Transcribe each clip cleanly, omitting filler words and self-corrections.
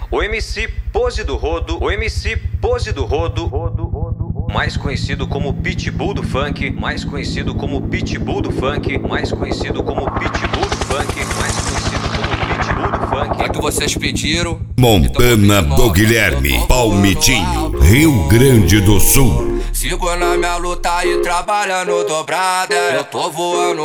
O MC Pose do Rodo, o MC Pose do Rodo, mais conhecido como Pitbull do Funk, mais conhecido como Pitbull do Funk, mais conhecido como Pitbull do Funk, mais conhecido como Pitbull do Funk. É que vocês pediram. Montana do Guilherme, Palmitinho, Rio Grande do Sul. Sigo na minha luta e trabalhando dobrada, eu tô voando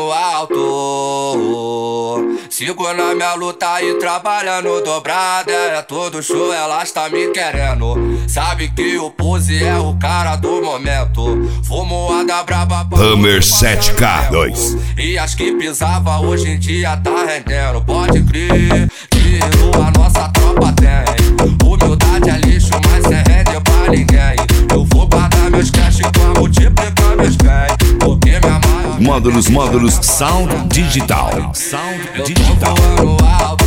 alto. Sigo na minha luta e trabalhando dobrada, é todo show, elas tá me querendo. Sabe que o Pose é o cara do momento. Fumoada braba pra Hammer 7K2. E as que pisava hoje em dia tá rendendo. Pode crer, dinheiro a nossa tropa tem. Humildade é lixo, mas cê rende pra ninguém. Eu vou guardar meus cash pra multiplicar meus bens. Porque minha maior... Módulos Sound Digital. Sound Digital. Eu tô voando alto.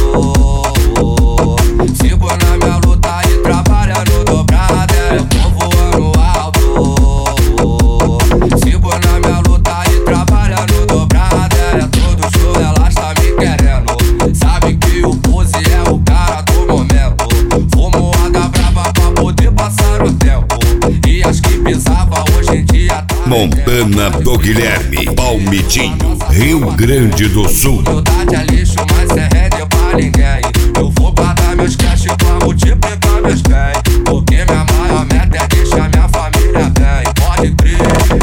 Sigo na minha luta e trabalhando dobrada. Eu tô voando alto. Sigo na minha luta e trabalhando dobrada. É todo show, elas tá me querendo. Sabe que o Pose é o cara do momento. Fumoada brava pra poder passar o tempo. E as que pisava hoje em dia tá Montana do Guilherme, Palmitinho, Rio Grande do Sul. Humildade é lixo, mas cê rende pra ninguém. Eu vou guardar meus cash pra multiplicar meus bens. Porque minha maior meta é deixar minha família bem. Pode crer.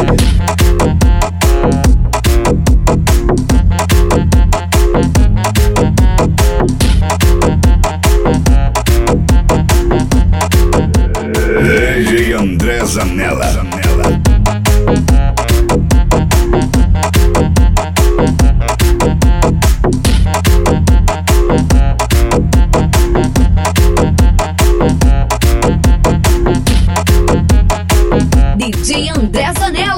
DJ André Zanella. DJ André Zanella.